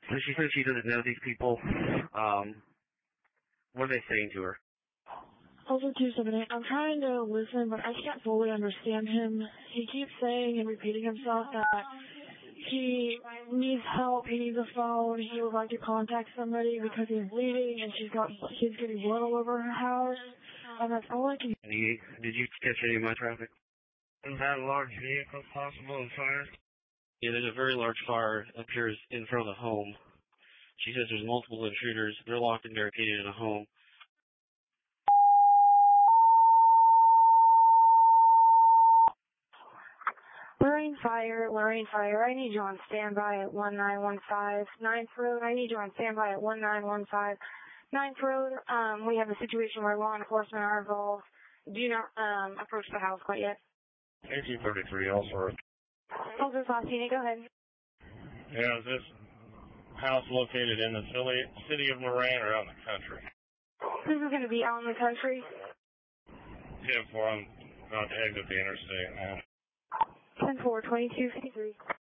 So she said she doesn't know these people. What are they saying to her? Also 278, I'm trying to listen, but I can't fully understand him. He keeps saying and repeating himself that he needs help, he needs a phone, he would like to contact somebody because he's bleeding and she's got kids getting blood all over her house. And that's all I can... Did you catch any of my traffic? Is that a large vehicle possible in fire? Yeah, there's a very large fire appears in front of the home. She says there's multiple intruders. They're locked and barricaded in a home. Lorraine Fire, I need you on standby at 1915 9th Road. I need you on standby at 1915 9th Road. We have a situation where law enforcement are involved. Do not approach the house quite yet. 1833, Ellsworth. Officer Faustini, go ahead. Yeah, is this house located in the city of Moran or out in the country? This is going to be out in the country. Yeah, before I'm about to exit the interstate now. 10-4, 2253.